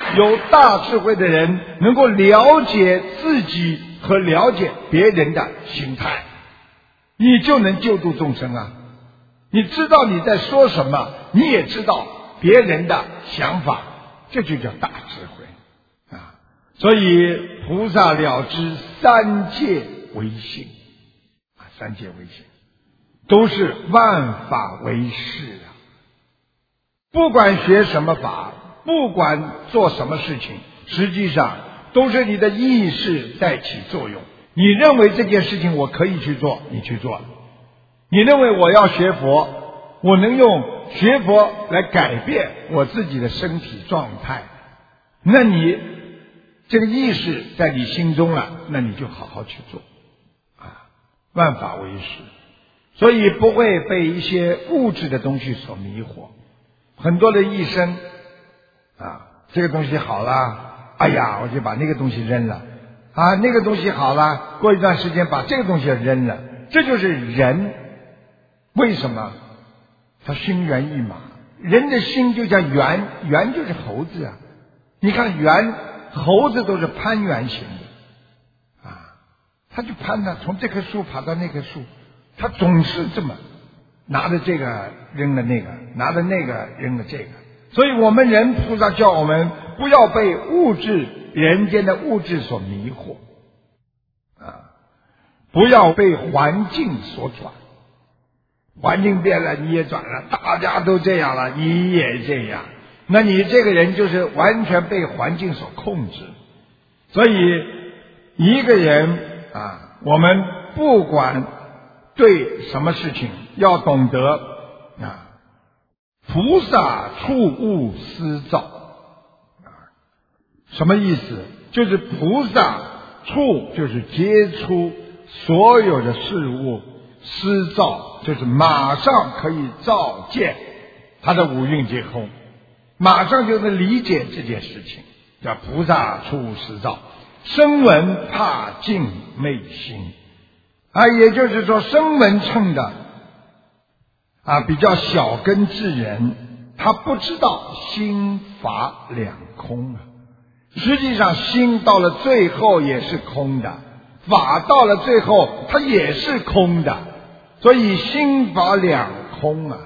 有大智慧的人能够了解自己和了解别人的心态，你就能救度众生啊！你知道你在说什么，你也知道别人的想法，这就叫大智慧啊！所以菩萨了知三界为性啊，三界为性都是万法为识啊！不管学什么法，不管做什么事情，实际上都是你的意识在起作用。你认为这件事情我可以去做，你去做了；你认为我要学佛，我能用学佛来改变我自己的身体状态，那你这个意识在你心中了，那你就好好去做啊！万法为识，所以不会被一些物质的东西所迷惑。很多人一生啊，这个东西好了，哎呀，我就把那个东西扔了啊，那个东西好了，过一段时间把这个东西扔了。这就是人为什么他心猿意马？人的心就像猿，猿就是猴子啊！你看猿，猴子都是攀援型的啊，他就攀了，从这棵树爬到那棵树，他总是这么拿着这个扔了那个，拿着那个扔了这个。所以我们人菩萨叫我们不要被物质人间的物质所迷惑啊，不要被环境所转。环境变了你也转了，大家都这样了你也这样，那你这个人就是完全被环境所控制。所以一个人啊，我们不管对什么事情要懂得啊，菩萨触物思造啊，什么意思？就是菩萨触就是接触所有的事物，思造就是马上可以照见他的五蕴皆空，马上就能理解这件事情，叫菩萨触物思造。声闻怕境昧心啊，也就是说声闻乘的啊比较小根智人，他不知道心法两空啊。实际上心到了最后也是空的，法到了最后它也是空的，所以心法两空啊！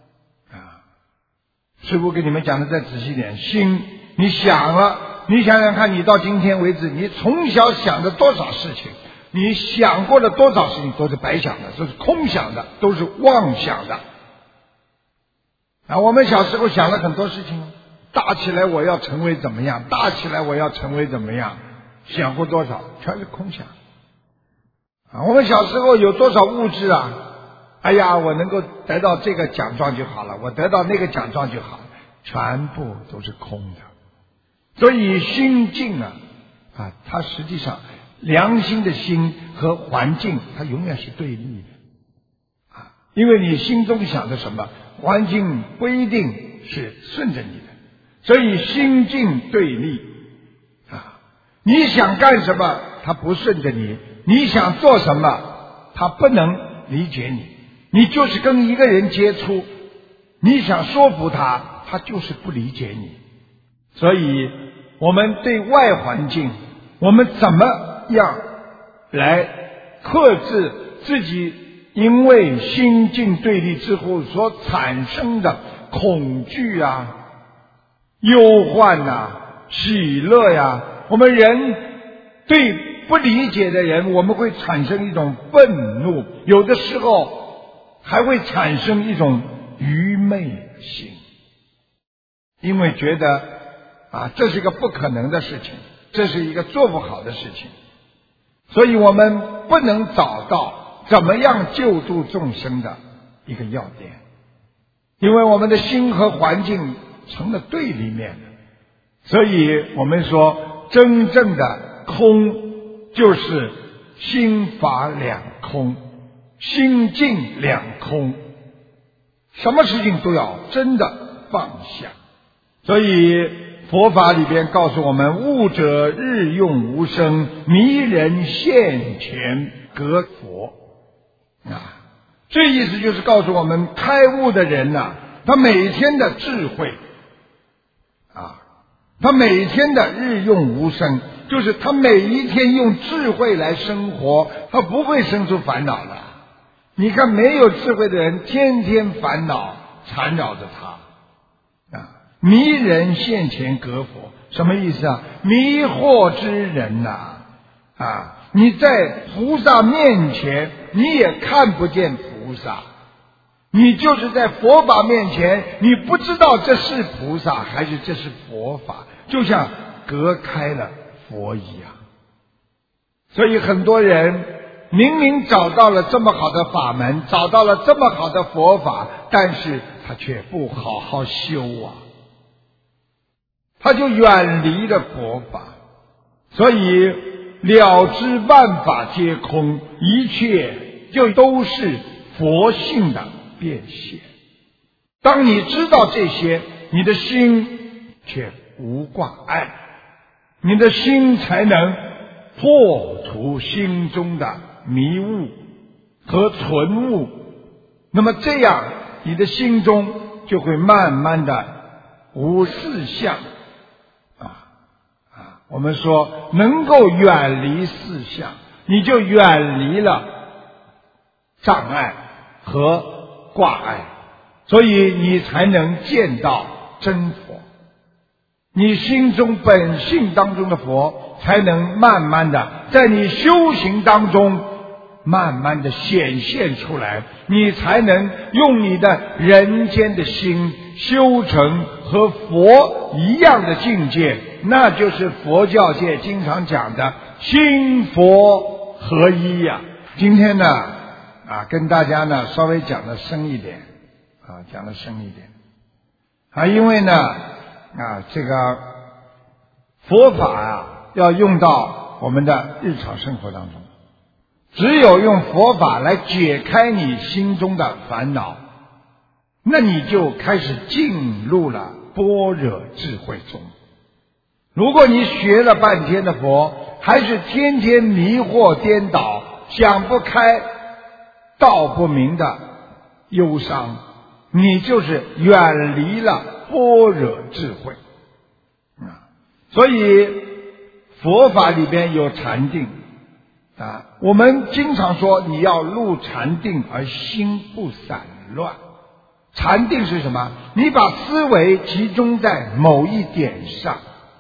师父给你们讲的再仔细点，心你想了，你想想看，你到今天为止，你从小想的多少事情，你想过的多少事情都是白想的，都是空想的，都是妄想的啊！我们小时候想了很多事情，大起来我要成为怎么样，大起来我要成为怎么样，想过多少，全是空想啊！我们小时候有多少物质啊？哎呀，我能够得到这个奖状就好了，我得到那个奖状就好了，全部都是空的。所以心境啊，它实际上良心的心和环境它永远是对立的啊，因为你心中想的什么，环境不一定是顺着你的，所以心境对立啊。你想干什么，它不顺着你；你想做什么，它不能理解你。你就是跟一个人接触，你想说服他，他就是不理解你。所以我们对外环境，我们怎么样来克制自己因为心境对立之后所产生的恐惧啊、忧患啊、喜乐呀？我们人对不理解的人，我们会产生一种愤怒，有的时候还会产生一种愚昧心，因为觉得这是一个不可能的事情，这是一个做不好的事情，所以我们不能找到怎么样救度众生的一个要点，因为我们的心和环境成了对立面的。所以我们说真正的空就是心法两空，心境两空，什么事情都要真的放下。所以佛法里边告诉我们，悟者日用无生，迷人现前隔佛这意思就是告诉我们，开悟的人他每天的智慧他每天的日用无声，就是他每一天用智慧来生活，他不会生出烦恼了。你看没有智慧的人，天天烦恼缠绕着他啊！迷人现前隔佛，什么意思啊？迷惑之人呐！啊，你在菩萨面前，你也看不见菩萨，你就是在佛法面前，你不知道这是菩萨还是这是佛法，就像隔开了佛一样。所以很多人明明找到了这么好的法门，找到了这么好的佛法，但是他却不好好修啊，他就远离了佛法。所以了知万法皆空，一切就都是佛性的变现。当你知道这些，你的心却无挂碍，你的心才能破除心中的迷雾和存物。那么这样你的心中就会慢慢的无四相我们说能够远离四相，你就远离了障碍和挂碍，所以你才能见到真佛。你心中本性当中的佛才能慢慢的在你修行当中慢慢的显现出来，你才能用你的人间的心修成和佛一样的境界，那就是佛教界经常讲的心佛合一呀。今天呢跟大家呢稍微讲的深一点因为呢这个佛法要用到我们的日常生活当中，只有用佛法来解开你心中的烦恼，那你就开始进入了般若智慧中。如果你学了半天的佛，还是天天迷惑颠倒，想不开道不明的忧伤，你就是远离了般若智慧所以佛法里边有禅定我们经常说你要入禅定而心不散乱。禅定是什么？你把思维集中在某一点上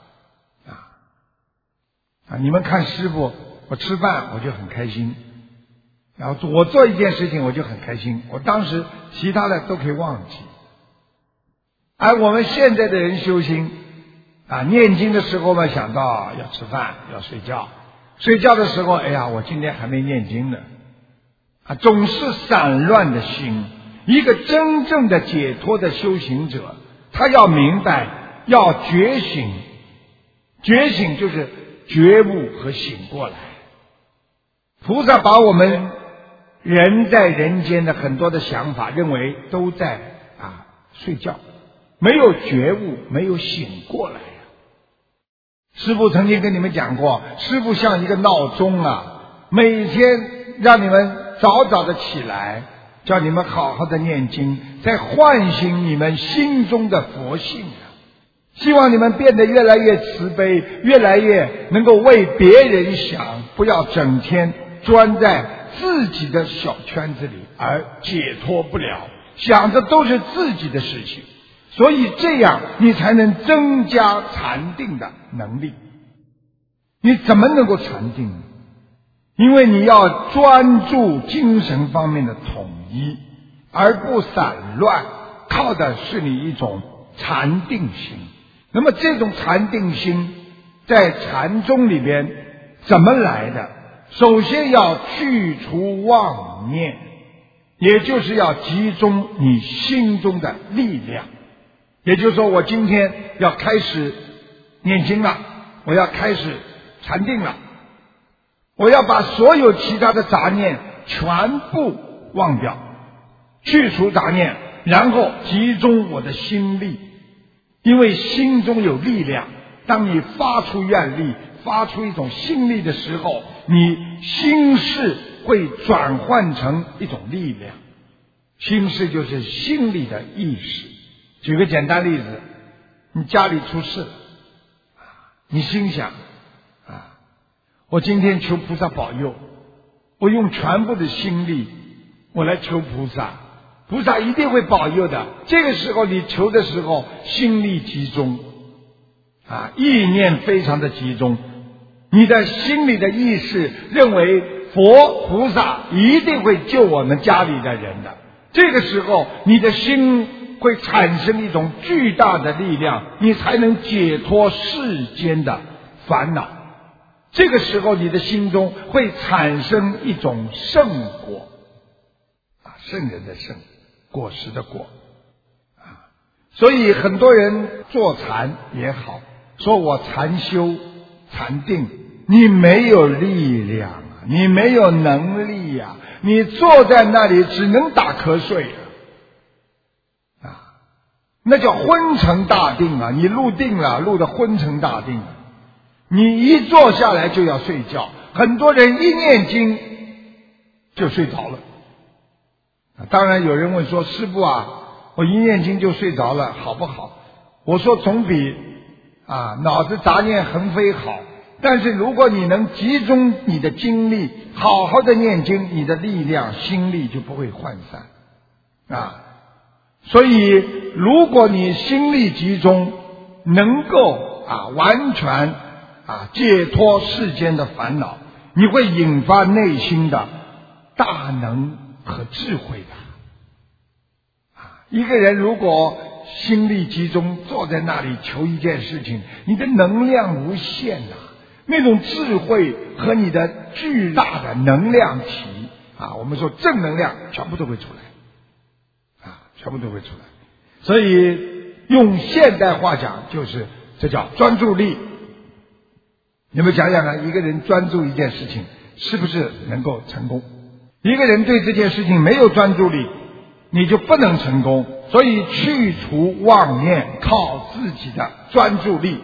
你们看师父，我吃饭我就很开心，然后我做一件事情我就很开心，我当时其他的都可以忘记。而我们现在的人修心念经的时候嘛，想到要吃饭要睡觉，睡觉的时候哎呀我今天还没念经呢总是散乱的心。一个真正的解脱的修行者，他要明白，要觉醒，觉醒就是觉悟和醒过来。菩萨把我们人在人间的很多的想法认为都在睡觉，没有觉悟，没有醒过来师父曾经跟你们讲过，师父像一个闹钟每天让你们早早的起来，叫你们好好的念经，在唤醒你们心中的佛性希望你们变得越来越慈悲，越来越能够为别人想，不要整天钻在自己的小圈子里而解脱不了，想的都是自己的事情。所以这样你才能增加禅定的能力。你怎么能够禅定？因为你要专注精神方面的统一，而不散乱，靠的是你一种禅定心。那么这种禅定心在禅宗里边怎么来的？首先要去除妄念，也就是要集中你心中的力量。也就是说，我今天要开始念经了，我要开始禅定了，我要把所有其他的杂念全部忘掉，去除杂念，然后集中我的心力。因为心中有力量，当你发出愿力，发出一种心力的时候，你心事会转换成一种力量。心事就是心里的意识。举个简单例子，你家里出事， 你心想啊，我今天求菩萨保佑，我用全部的心力我来求菩萨，菩萨一定会保佑的。这个时候你求的时候心力集中啊，意念非常的集中，你的心里的意识认为佛菩萨一定会救我们家里的人的，这个时候你的心会产生一种巨大的力量，你才能解脱世间的烦恼。这个时候你的心中会产生一种圣果啊，圣人的圣，果实的果啊。所以很多人坐禅也好，说我禅修禅定，你没有力量啊，你没有能力啊，你坐在那里只能打瞌睡啊，那叫昏沉大定啊！你入定了，入的昏沉大定了，你一坐下来就要睡觉。很多人一念经就睡着了。当然有人问说，师父啊，我一念经就睡着了，好不好？我说总比脑子杂念横飞好。但是如果你能集中你的精力，好好的念经，你的力量心力就不会涣散啊。所以如果你心力集中，能够完全解脱世间的烦恼，你会引发内心的大能和智慧的。一个人如果心力集中，坐在那里求一件事情，你的能量无限啊，那种智慧和你的巨大的能量体我们说正能量全部都会出来全部都会出来。所以用现代话讲，就是这叫专注力。你们想想看，一个人专注一件事情是不是能够成功？一个人对这件事情没有专注力，你就不能成功。所以去除妄念，靠自己的专注力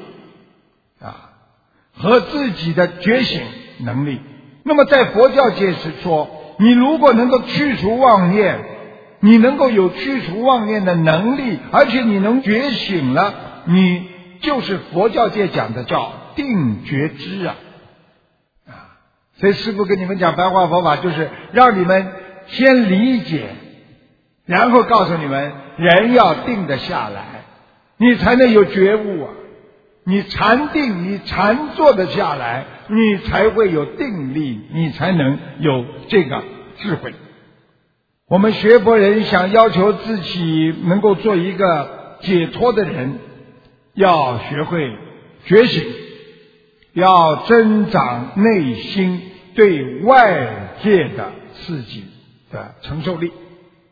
和自己的觉醒能力。那么在佛教界是说，你如果能够去除妄念，你能够有去除妄念的能力，而且你能觉醒了，你就是佛教界讲的叫定觉知所以师父跟你们讲白话佛法，就是让你们先理解，然后告诉你们人要定得下来，你才能有觉悟你禅定，你禅坐得下来，你才会有定力，你才能有这个智慧。我们学佛人想要求自己能够做一个解脱的人，要学会觉醒，要增长内心对外界的刺激的承受力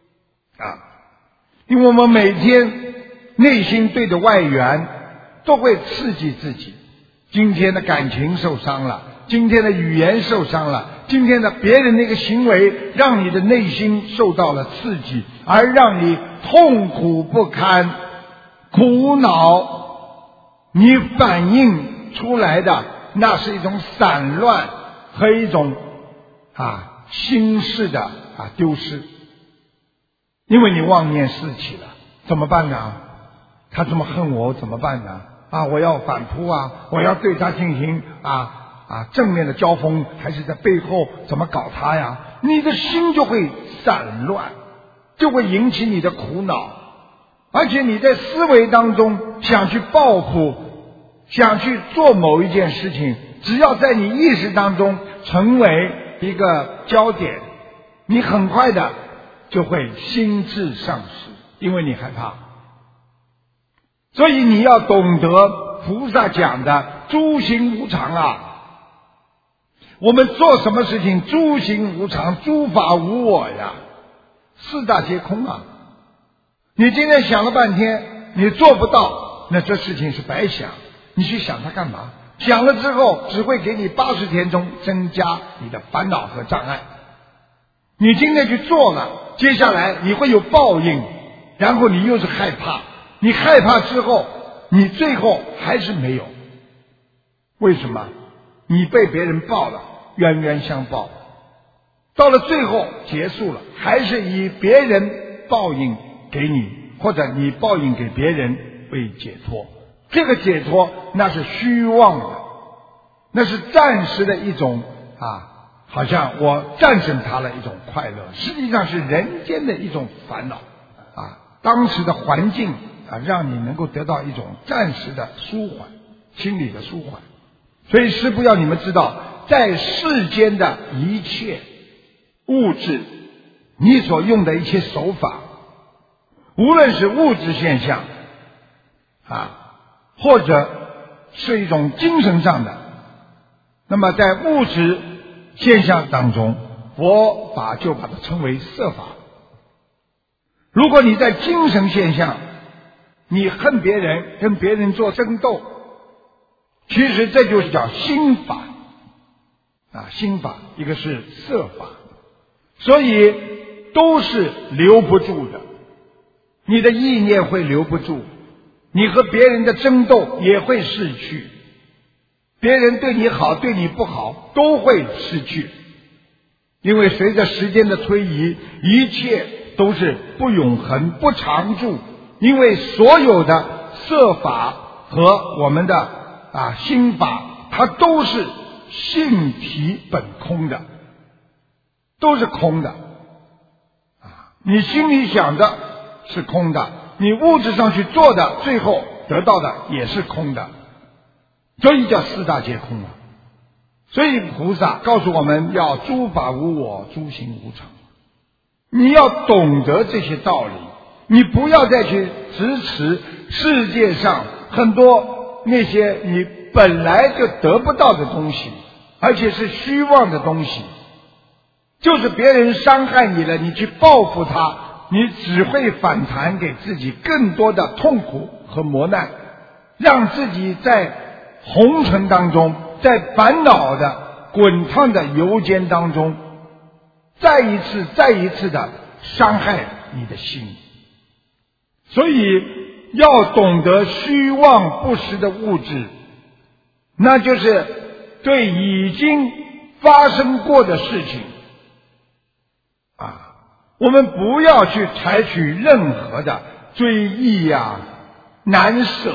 因为我们每天内心对着外缘都会刺激自己，今天的感情受伤了，今天的语言受伤了，今天的别人的一个行为让你的内心受到了刺激，而让你痛苦不堪，苦恼，你反映出来的那是一种散乱和一种心事的丢失。因为你妄念四起了，怎么办呢？他这么恨我怎么办呢？我要反扑我要对他进行正面的交锋，还是在背后怎么搞他呀？你的心就会散乱，就会引起你的苦恼，而且你在思维当中想去报复，想去做某一件事情，只要在你意识当中成为一个焦点，你很快的就会心智丧失，因为你害怕。所以你要懂得菩萨讲的诸行无常我们做什么事情诸行无常，诸法无我呀，四大皆空你今天想了半天你做不到，那这事情是白想，你去想它干嘛？想了之后只会给你80天中增加你的烦恼和障碍。你今天去做了，接下来你会有报应，然后你又是害怕，你害怕之后你最后还是没有。为什么？你被别人报了，冤冤相报，到了最后结束了，还是以别人报应给你，或者你报应给别人为解脱。 这个解脱那是虚妄的，那是暂时的一种好像我战胜它了一种快乐，实际上是人间的一种烦恼当时的环境让你能够得到一种暂时的舒缓，心理的舒缓。所以师父要你们知道，在世间的一切物质，你所用的一些手法，无论是物质现象或者是一种精神上的，那么在物质现象当中，佛法就把它称为色法。如果你在精神现象，你恨别人，跟别人做争斗，其实这就是叫心法心法，一个是色法，所以都是留不住的。你的意念会留不住，你和别人的争斗也会逝去，别人对你好对你不好都会失去，因为随着时间的推移，一切都是不永恒不常住，因为所有的色法和我们的心法，它都是性体本空的，都是空的你心里想的是空的，你物质上去做的，最后得到的也是空的，所以叫四大皆空所以菩萨告诉我们要诸法无我，诸行无常。你要懂得这些道理，你不要再去支持世界上很多那些你本来就得不到的东西，而且是虚妄的东西，就是别人伤害你了，你去报复他，你只会反弹给自己更多的痛苦和磨难，让自己在红尘当中，在烦恼的滚烫的油煎当中，再一次的伤害你的心。所以要懂得虚妄不实的物质，那就是对已经发生过的事情我们不要去采取任何的追忆难舍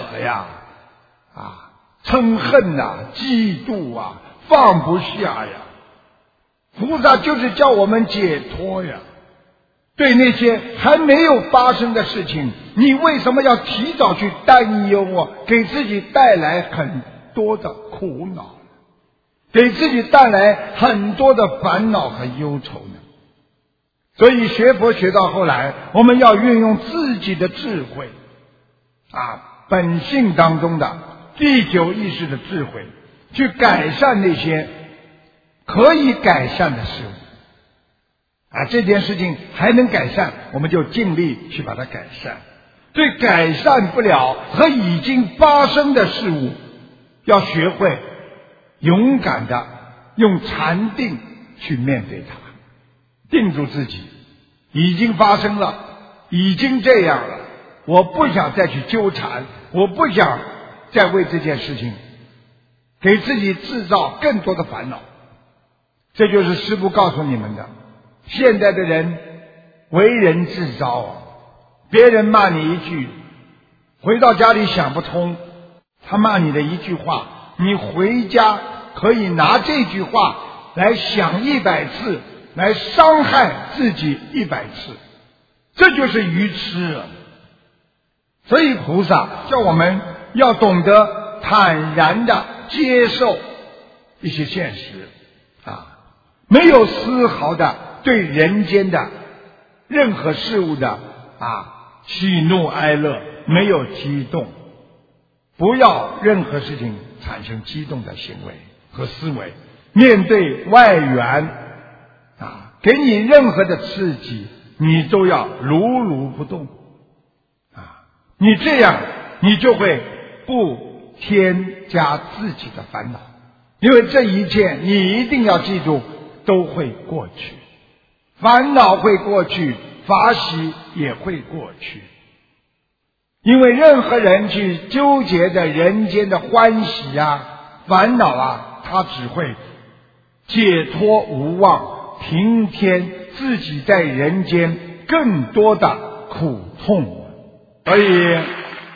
嗔恨嫉妒放不下菩萨就是叫我们解脱对那些还没有发生的事情，你为什么要提早去担忧给自己带来很多的苦恼，给自己带来很多的烦恼和忧愁呢？所以学佛学到后来，我们要运用自己的智慧本性当中的第九意识的智慧，去改善那些可以改善的事物这件事情还能改善，我们就尽力去把它改善。对改善不了和已经发生的事物，要学会勇敢的用禅定去面对它，定住自己，已经发生了，已经这样了，我不想再去纠缠，我不想再为这件事情给自己制造更多的烦恼。这就是师父告诉你们的，现在的人为人自招别人骂你一句，回到家里想不通，他骂你的一句话，你回家可以拿这句话来想100次，来伤害自己100次，这就是愚痴所以菩萨叫我们要懂得坦然的接受一些现实没有丝毫的对人间的任何事物的喜怒哀乐没有激动，不要任何事情产生激动的行为和思维。面对外缘给你任何的刺激，你都要如如不动你这样你就会不添加自己的烦恼，因为这一切你一定要记住都会过去，烦恼会过去，法喜也会过去。因为任何人去纠结的人间的欢喜烦恼他只会解脱无望，平添自己在人间更多的苦痛。所以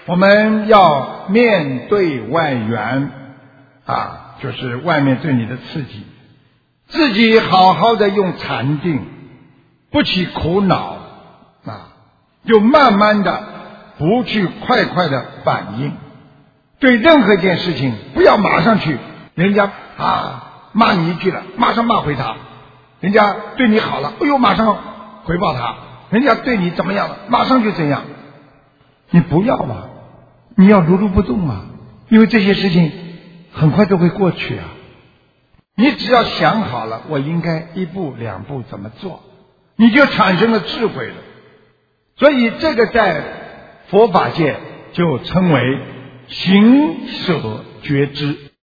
我们要面对外缘就是外面对你的刺激，自己好好的用禅定，不起苦恼就慢慢的不去快的反应。对任何一件事情不要马上去，人家骂你一句了，马上骂回他；人家对你好了，哎呦马上回报他；人家对你怎么样了，马上就怎样。你不要吧，你要如如不动因为这些事情很快都会过去你只要想好了，我应该一步两步怎么做，你就产生了智慧了。所以这个在佛法界就称为行舍觉知。